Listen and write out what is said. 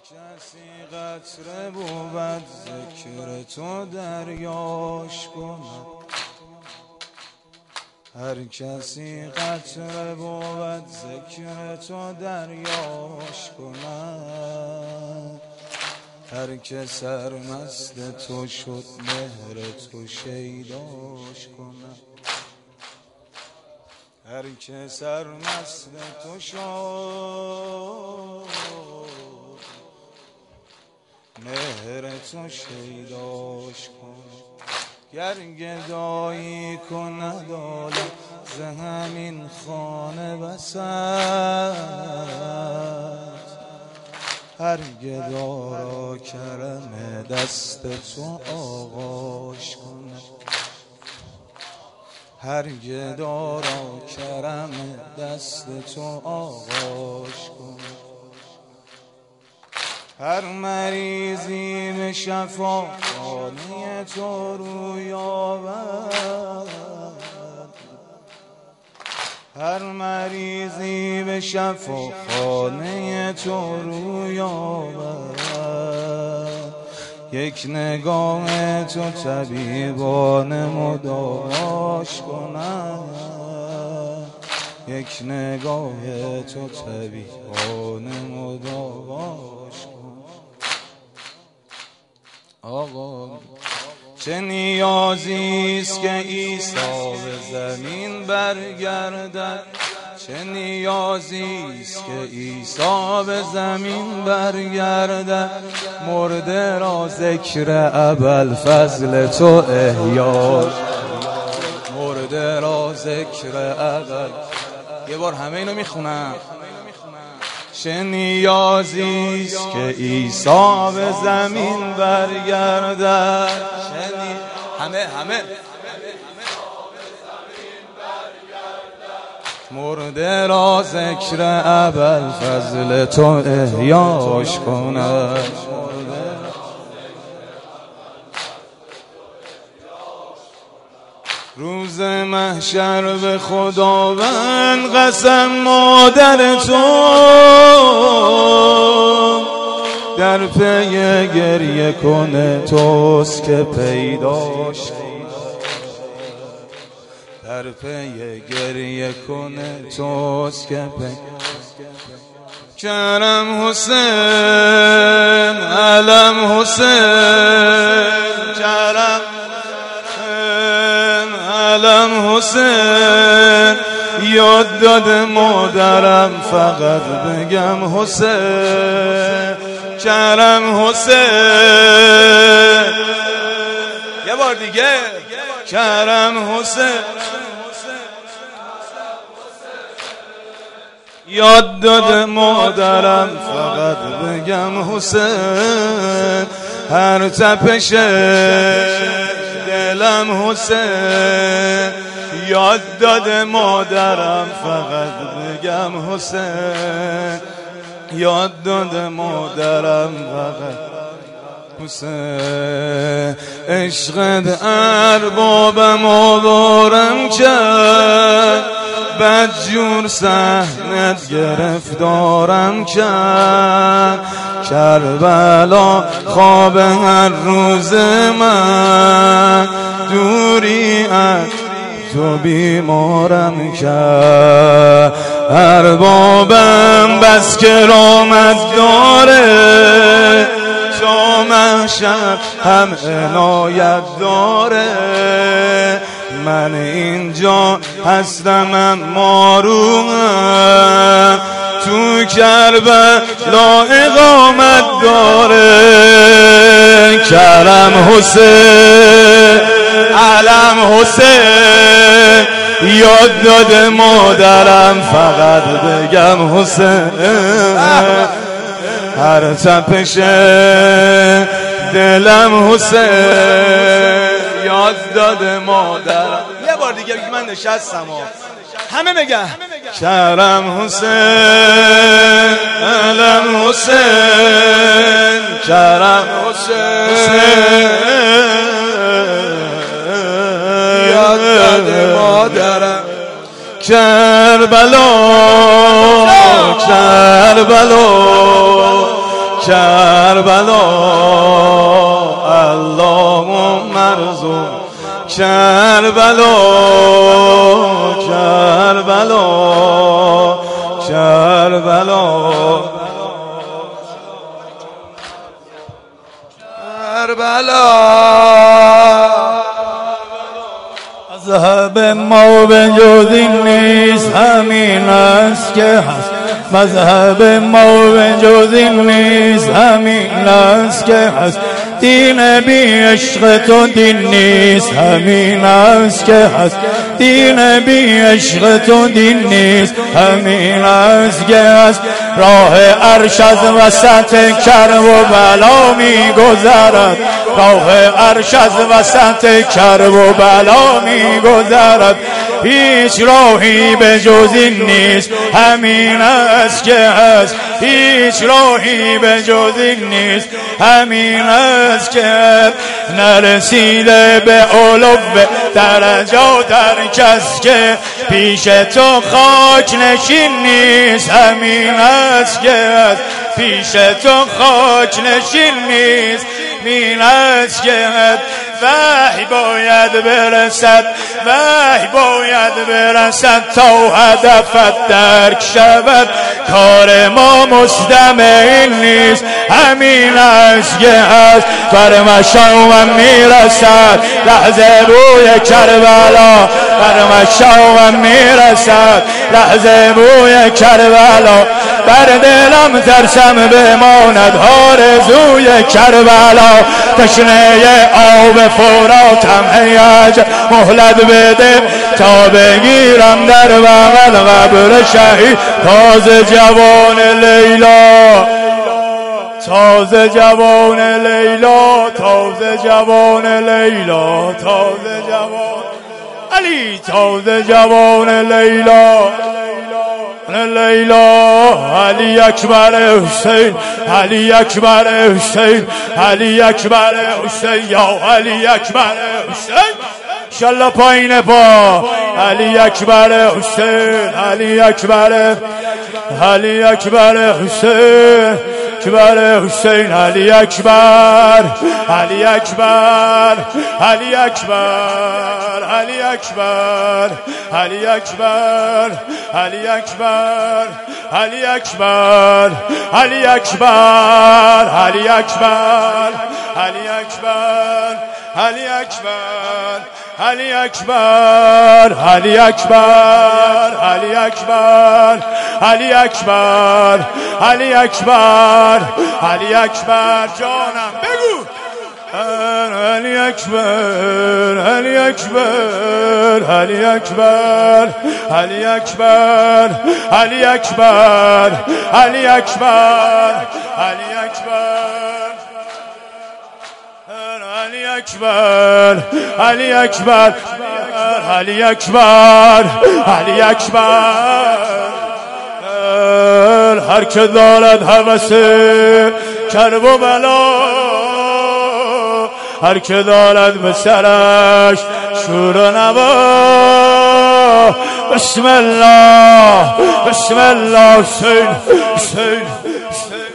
کسی قطره بود ذکر تو دریاش کند، هر کسی قطره بود ذکر تو دریاش کند، هر که سرمست تو شد مهر تو شیداش کند، هر که سرمست تو شد مهر تو شیداش کند. گر گدایی کند عالم ز همین خانه بسد، هر گدا را کرم دست تو آغاش کند، هر گدا را کرم دست تو آغاش کند. هر مریضی به شفاخانه تو روی آورد، هر مریضی به شفاخانه تو روی آورد، یک نگاه تو طبیبان مداواش کند، یک نگاه تو طبیبان مداواش کند. آقا چه نیازیست که عیسی به زمین برگردد، چه نیازیست که عیسی به زمین برگردد، مرده را ذکر ابوالفضل تو احیاش، مرده را ذکر ابوالفضل. یه بار همه اینو میخونم. چه نیازیست که عیسی به زمین برگردد، همه مرده را ذکر ابوالفضل تو احیاش کند. روز محشر به خداوند قسم مادر تو در پی گریه کنه توست که پیداش کنه، در پی گریه کنه توست که پیداش. کرم حسین علم حسین، کرم علم حسین، یاد داد مادرم فقط بگم حسین، کرم حسین. یه بار دیگه کرم حسین، یاد داد مادرم فقط بگم حسین، هر تپش دلم حسین، یاد داد مادرم فقط بگم حسین، یاد داد مادرم فقط حسین. عشقت اربابم آوارم کرد، بدجور صحنت گرفتارم کرد، کربلا خواب هر روز من، دوری از تو بیمارم کرد. اربابم بس کرامت داره، تا محشر هم عنایت داره، من اینجا هستم اما روحم تو کربلا اقامت داره. کرم حسین علم حسین، یاد داد مادرم فقط بگم حسین، هر تپش دلم حسین، یاد داد مادرم. یه بار دیگه بگی من نشستم همه بگم کرم حسین علم حسین، کرم حسین، یاد داد مادرم. کربلا کربلا کربلا اللهم ارزق کربلا کربلا کربلا کربلا مذهب ما به جز این نیست همین است که هست مذهب ما به جز این نیست همین است که هست دین بی عشق تو دین نیست همین است که هست دین بی عشق تو دین نیست همین است که هست راه عرش از وسط کرب و بلا می گذرد راه عرش از وسط کرب و بلا می گذرد هیچ راهی به جز این نیست همین است که هست هیچ راهی به جز این نیست همین است که نرسیده به علو درجات در کس که پیش تو خاک نشین نیست همین است که هست پیش تو خاک نشین نیست همین است که وحی باید برسد وحی باید برسد تا هدفت درک شود کار ما مستمع این نیست همین است که هست بر مشامم میرسد لحظه بوی کربلا بر مشامم میرسد لحظه بوی کربلا بر دلم ترسم بماند آرزوی کربلا تشنه آب فراتم هیج مهلت بده تا بگیرم در بغل قبر شهید تازه جوان لیلا تازه جوان لیلا تازه جوان لیلا تازه جوان علی تازه جوان لیلا لیلا علی اکبر حسین علی اکبر حسین علی اکبر حسین یا علی اکبر حسین انشالله پایین پا علی اکبر حسین علی اکبر علی اکبر حسین اکبر حسین علی اکبر علی اکبر علی اکبر علی اکبر علی اکبر علی اکبر علی اکبر علی اکبر علی اکبر علی اکبر علی اکبر علی اکبر علی اکبر علی اکبر علی اکبر علی اکبر علی اکبر جانم بگو علی اکبر علی اکبر علی اکبر علی اکبر علی اکبر علی اکبر علی اکبر علی اکبر علی اکبر علی اکبر علی اکبر هر که دارد هوس کرب و بلا هر که دارد به سرش شور و نوا بسم الله بسم الله حسین حسین